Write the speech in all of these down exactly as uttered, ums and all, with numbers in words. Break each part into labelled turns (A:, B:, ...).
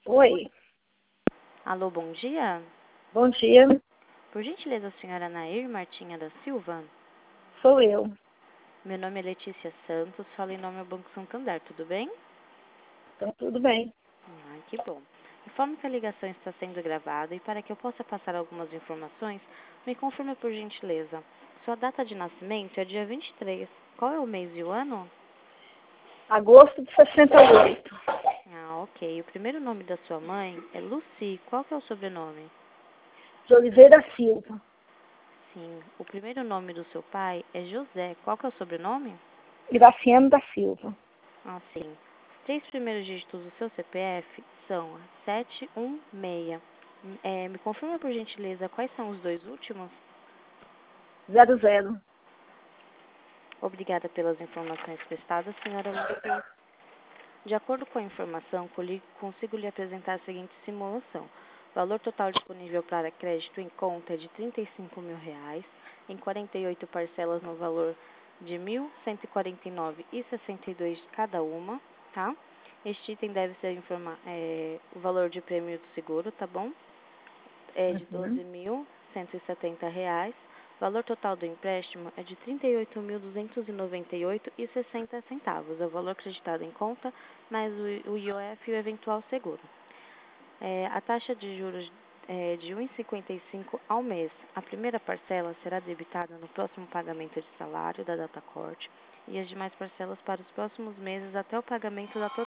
A: Oi,
B: Alô, bom dia.
A: bom dia,
B: Por gentileza, a senhora Nair Martinha da Silva?
A: sou eu.
B: Meu nome é Letícia Santos, falo em nome ao Banco Santander, tudo bem?
A: Então, tudo bem.
B: Ah, que bom. Informe que a ligação está sendo gravada e para que eu possa passar algumas informações, me confirme por gentileza. Sua data de nascimento é dia vinte e três. Qual é o mês e o ano?
A: Agosto de sessenta e oito.
B: Ah, ok. O primeiro nome da sua mãe é Lucy. Qual que é o sobrenome?
A: De Oliveira Silva.
B: Sim. O primeiro nome do seu pai é José. Qual que é o sobrenome?
A: Graciano da Silva.
B: Ah, sim. Os três primeiros dígitos do seu C P F são sete um seis. É, me confirma, por gentileza, quais são os dois últimos?
A: Zero zero.
B: Obrigada pelas informações prestadas, senhora Lucy. De acordo com a informação, coli- consigo lhe apresentar a seguinte simulação. O valor total disponível para crédito em conta é de trinta e cinco mil reais, em quarenta e oito parcelas no valor de mil cento e quarenta e nove reais e sessenta e dois centavos cada uma, tá? Este item deve ser informa é, o valor de prêmio do seguro, tá bom? É de
A: Uhum.
B: doze mil cento e setenta reais. O valor total do empréstimo é de trinta e oito mil duzentos e noventa e oito reais e sessenta centavos. É o valor acreditado em conta, mais o, o I O F e o eventual seguro. É, a taxa de juros é de um vírgula cinquenta e cinco ao mês. A primeira parcela será debitada no próximo pagamento de salário da data corte e as demais parcelas para os próximos meses até o pagamento da total.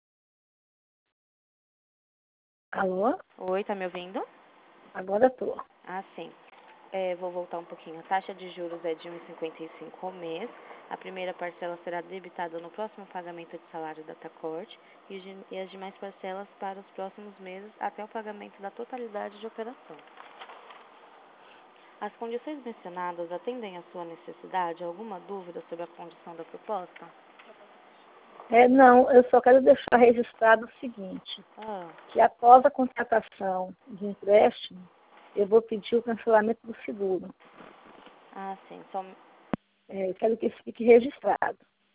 A: Alô?
B: Oi, tá me ouvindo?
A: Agora estou.
B: Ah, sim. É, vou voltar um pouquinho. A taxa de juros é de um vírgula cinquenta e cinco ao mês. A primeira parcela será debitada no próximo pagamento de salário da Tacorte e, os de- e as demais parcelas para os próximos meses até o pagamento da totalidade de operação. As condições mencionadas atendem à sua necessidade? Alguma dúvida sobre a condição da proposta?
A: É, não, eu só quero deixar registrado o seguinte,
B: Ah,
A: que após a contratação de empréstimo, eu vou pedir o cancelamento do seguro.
B: ah sim. Só,
A: É, eu quero que isso fique registrado.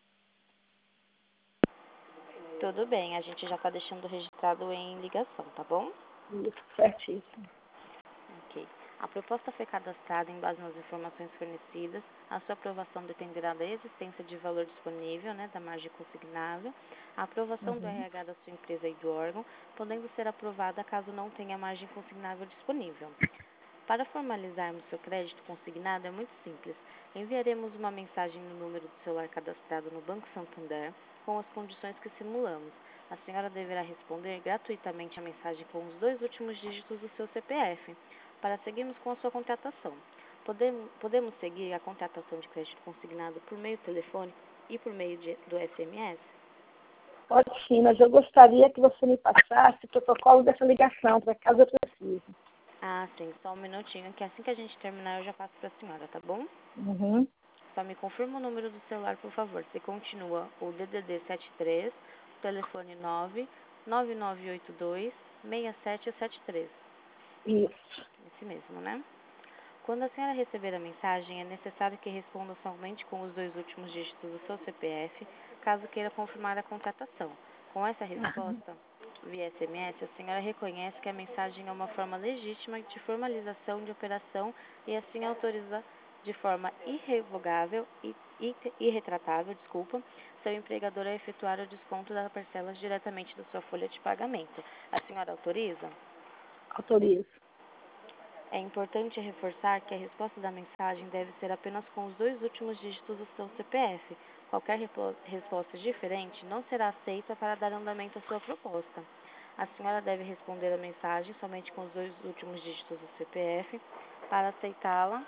B: tudo bem, a gente já está deixando registrado em ligação, tá bom?
A: Isso, certíssimo.
B: Ok. A proposta foi cadastrada em base nas informações fornecidas. A sua aprovação dependerá da existência de valor disponível, né, da margem consignável, a aprovação do
A: Uhum.
B: R H da sua empresa e do órgão, podendo ser aprovada caso não tenha margem consignável disponível. Para formalizarmos seu crédito consignado é muito simples. Enviaremos uma mensagem no número do celular cadastrado no Banco Santander com as condições que simulamos. A senhora deverá responder gratuitamente a mensagem com os dois últimos dígitos do seu C P F para seguirmos com a sua contratação. Podemos, podemos seguir a contratação de crédito consignado por meio telefônico e por meio de, do S M S?
A: Pode sim, mas eu gostaria que você me passasse o protocolo dessa ligação, para caso eu precise.
B: Ah, sim, só um minutinho, que assim que a gente terminar eu já passo para a senhora, tá bom?
A: Uhum.
B: Só me confirma o número do celular, por favor. Se continua o D D D setenta e três, telefone nove nove nove oito dois seis sete sete três.
A: Isso.
B: Esse mesmo, né? Quando a senhora receber a mensagem, é necessário que responda somente com os dois últimos dígitos do seu C P F, caso queira confirmar a contratação. Com essa
A: Aham.
B: resposta, via S M S, a senhora reconhece que a mensagem é uma forma legítima de formalização de operação e assim autoriza de forma irrevogável e irretratável, desculpa, seu empregador a efetuar o desconto das parcelas diretamente da sua folha de pagamento. A senhora autoriza?
A: Autorizo.
B: É importante reforçar que a resposta da mensagem deve ser apenas com os dois últimos dígitos do seu C P F. Qualquer resposta diferente não será aceita para dar andamento à sua proposta. A senhora deve responder a mensagem somente com os dois últimos dígitos do C P F para aceitá-la,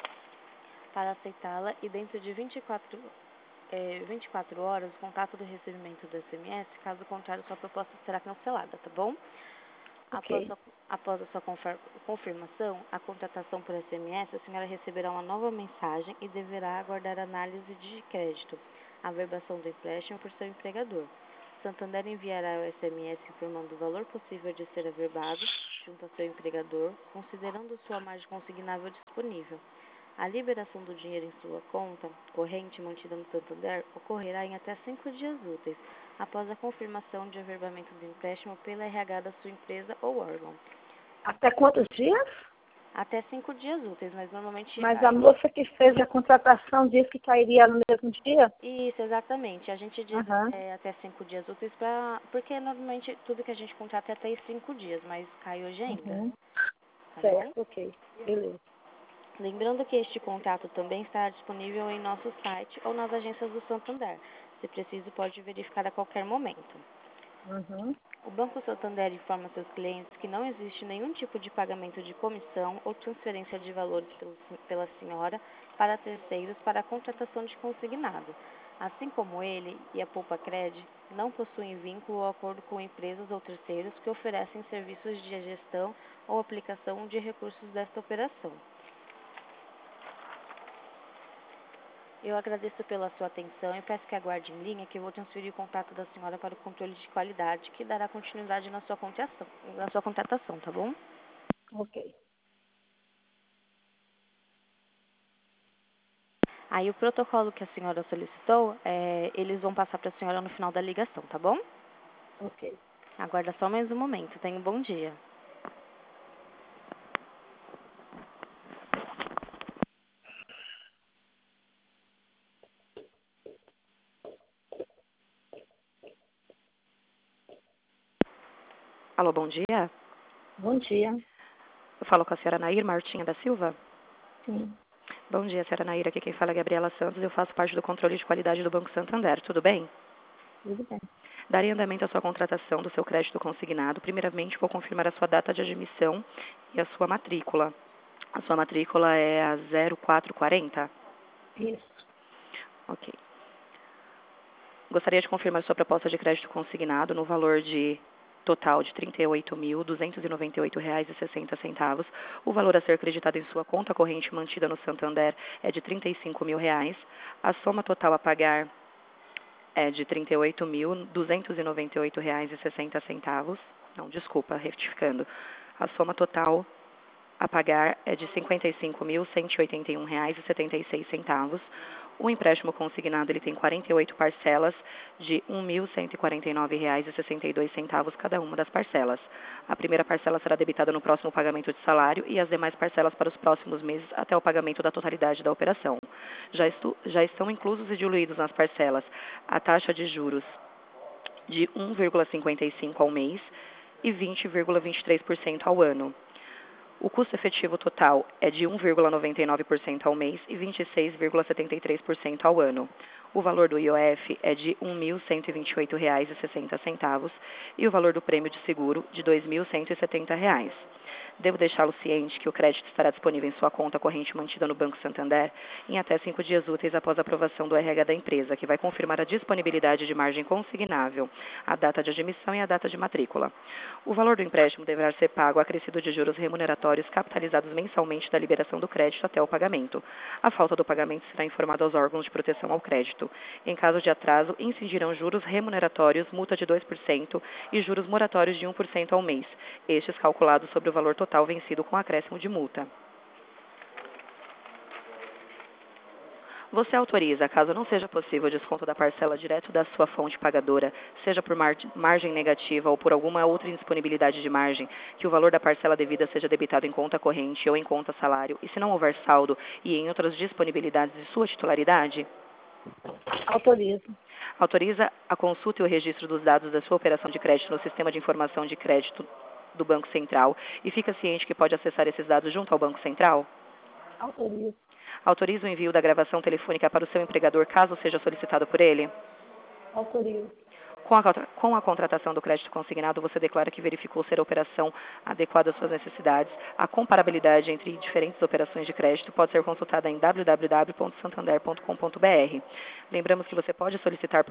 B: para aceitá-la e dentro de vinte e quatro, é, vinte e quatro horas o contato do recebimento do S M S, caso contrário sua proposta será cancelada, tá bom? Após
A: Ok.
B: a, após a sua confirmação, a contratação por S M S, a senhora receberá uma nova mensagem e deverá aguardar análise de crédito, a averbação do empréstimo por seu empregador. Santander enviará o S M S informando o valor possível de ser averbado junto ao seu empregador, considerando sua margem consignável disponível. A liberação do dinheiro em sua conta corrente mantida no Santander ocorrerá em até cinco dias úteis, após a confirmação de averbamento do empréstimo pela R H da sua empresa ou órgão.
A: Até quantos dias?
B: Até cinco dias úteis, mas normalmente...
A: Mas a moça que fez a contratação disse que cairia no mesmo dia?
B: Isso, exatamente. A gente diz
A: Aham.
B: é, até cinco dias úteis, pra, porque normalmente tudo que a gente contrata é até cinco dias, mas cai hoje ainda.
A: Uhum.
B: Tá bom?
A: Certo, ok. Beleza.
B: Lembrando que este contrato também estará disponível em nosso site ou nas agências do Santander. Se preciso, pode verificar a qualquer momento.
A: Uhum.
B: O Banco Santander informa seus clientes que não existe nenhum tipo de pagamento de comissão ou transferência de valores pelo- pela senhora para terceiros para a contratação de consignado. Assim como ele e a Poupa Cred não possuem vínculo ou acordo com empresas ou terceiros que oferecem serviços de gestão ou aplicação de recursos desta operação. Eu agradeço pela sua atenção e peço que aguarde em linha que eu vou transferir o contato da senhora para o controle de qualidade, que dará continuidade na sua contratação, na sua contratação, tá bom?
A: Ok.
B: Aí o protocolo que a senhora solicitou, é, eles vão passar para a senhora no final da ligação, tá bom?
A: Ok.
B: Aguarda só mais um momento. Tenha um bom dia. Alô, bom dia.
A: Bom dia.
B: Eu falo com a senhora Nair Martinha da Silva.
A: Sim.
B: Bom dia, senhora Nair. Aqui quem fala é Gabriela Santos. Eu faço parte do controle de qualidade do Banco Santander. Tudo bem?
A: Tudo bem.
B: Darei andamento à sua contratação do seu crédito consignado. Primeiramente, vou confirmar a sua data de admissão e a sua matrícula. A sua matrícula é a zero quatro quarenta?
A: Isso.
B: Ok. Gostaria de confirmar sua proposta de crédito consignado no valor de total de trinta e oito mil, duzentos e noventa e oito reais e sessenta centavos. O valor a ser acreditado em sua conta corrente mantida no Santander é de trinta e cinco mil reais. A soma total a pagar é de trinta e oito mil, duzentos e noventa e oito reais e sessenta centavos. Não, desculpa, retificando. A soma total a pagar é de cinquenta e cinco mil, cento e oitenta e um reais e setenta e seis centavos. O empréstimo consignado ele tem quarenta e oito parcelas de um mil cento e quarenta e nove reais e sessenta e dois centavos cada uma das parcelas. A primeira parcela será debitada no próximo pagamento de salário e as demais parcelas para os próximos meses até o pagamento da totalidade da operação. Já, estu, já estão inclusos e diluídos nas parcelas a taxa de juros de um vírgula cinquenta e cinco por cento ao mês e vinte vírgula vinte e três por cento ao ano. O custo efetivo total é de um vírgula noventa e nove por cento ao mês e vinte e seis vírgula setenta e três por cento ao ano. O valor do I O F é de um mil cento e vinte e oito reais e sessenta centavos e o valor do prêmio de seguro de dois mil cento e setenta reais. Devo deixá-lo ciente que o crédito estará disponível em sua conta corrente mantida no Banco Santander em até cinco dias úteis após a aprovação do R H da empresa, que vai confirmar a disponibilidade de margem consignável, a data de admissão e a data de matrícula. O valor do empréstimo deverá ser pago acrescido de juros remuneratórios capitalizados mensalmente da liberação do crédito até o pagamento. A falta do pagamento será informada aos órgãos de proteção ao crédito. Em caso de atraso, incidirão juros remuneratórios, multa de dois por cento e juros moratórios de um por cento ao mês, estes calculados sobre o valor total vencido com acréscimo de multa. Você autoriza, caso não seja possível o desconto da parcela direto da sua fonte pagadora, seja por mar margem negativa ou por alguma outra indisponibilidade de margem, que o valor da parcela devida seja debitado em conta corrente ou em conta salário, e se não houver saldo e em outras disponibilidades de sua titularidade?
A: Autorizo.
B: Autoriza a consulta e o registro dos dados da sua operação de crédito no Sistema de Informação de Crédito do Banco Central e fica ciente que pode acessar esses dados junto ao Banco Central?
A: Autorizo.
B: Autoriza o envio da gravação telefônica para o seu empregador, caso seja solicitado por ele?
A: Autorizo.
B: Com a, com a contratação do crédito consignado, você declara que verificou ser a operação adequada às suas necessidades. A comparabilidade entre diferentes operações de crédito pode ser consultada em w w w ponto santander ponto com ponto b r. Lembramos que você pode solicitar por meio de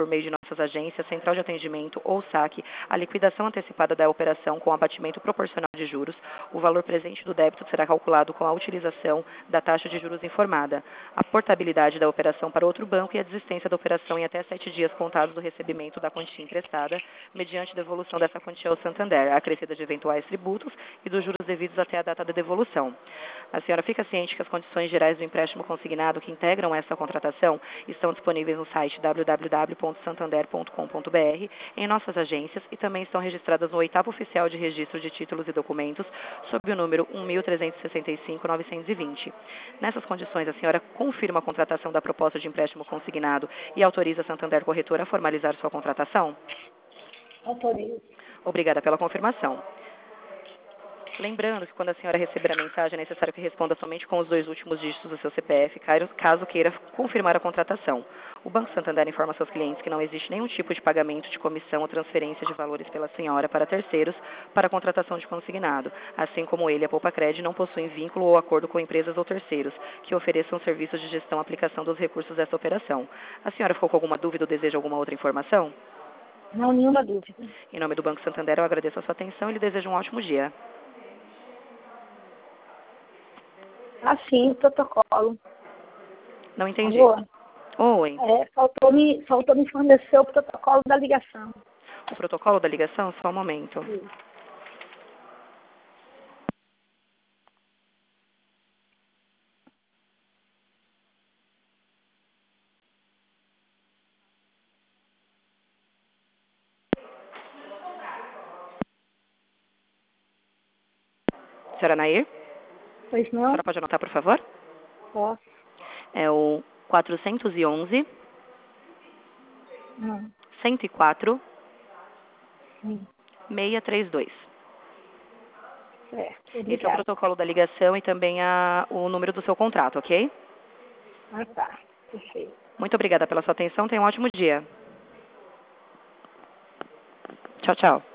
C: nossas agências, central de atendimento ou saque, a liquidação antecipada da operação com abatimento proporcional de juros, o valor presente do débito será calculado com a utilização da taxa de juros informada, a portabilidade da operação para outro banco e a desistência da operação em até sete dias contados do recebimento da quantia emprestada, mediante devolução dessa quantia ao Santander, acrescida de eventuais tributos e dos juros devidos até a data da devolução. A senhora fica ciente que as condições gerais do empréstimo consignado que integram essa contratação estão disponíveis no site w w w ponto santander ponto com ponto b r, em nossas agências e também estão registradas no oitavo oficial de registro de títulos e documentos, sob o número um mil trezentos e sessenta e cinco, novecentos e vinte. Nessas condições, a senhora confirma a contratação da proposta de empréstimo consignado e autoriza a Santander Corretora a formalizar sua contratação?
A: Autorizo.
C: Obrigada pela confirmação. Lembrando que quando a senhora receber a mensagem, é necessário que responda somente com os dois últimos dígitos do seu C P F, caso queira confirmar a contratação. O Banco Santander informa seus clientes que não existe nenhum tipo de pagamento de comissão ou transferência de valores pela senhora para terceiros para a contratação de consignado, assim como ele, a Poupa-Cred, não possuem vínculo ou acordo com empresas ou terceiros que ofereçam serviços de gestão e aplicação dos recursos dessa operação. A senhora ficou com alguma dúvida ou deseja alguma outra informação?
A: Não, nenhuma dúvida.
C: Em nome do Banco Santander, eu agradeço a sua atenção e lhe desejo um ótimo dia.
A: Assim, o protocolo.
C: Não entendi.
A: Alô?
C: Oi.
A: É, faltou me, faltou me fornecer o protocolo da ligação.
C: O protocolo da ligação? Só um momento.
A: Isso.
C: Senhora Nair?
A: Pois
C: A
A: não?
C: senhora pode anotar, por favor?
A: Posso.
C: É o quatrocentos e onze,
A: Hum,
C: cento e quatro,
A: sim.
C: seiscentos e trinta e dois.
A: Certo.
C: Esse é o
A: Obrigada.
C: protocolo da ligação e também a, o número do seu contrato, ok?
A: Ah, tá. Perfeito.
C: Muito obrigada pela sua atenção. Tenha um ótimo dia. Tchau, tchau.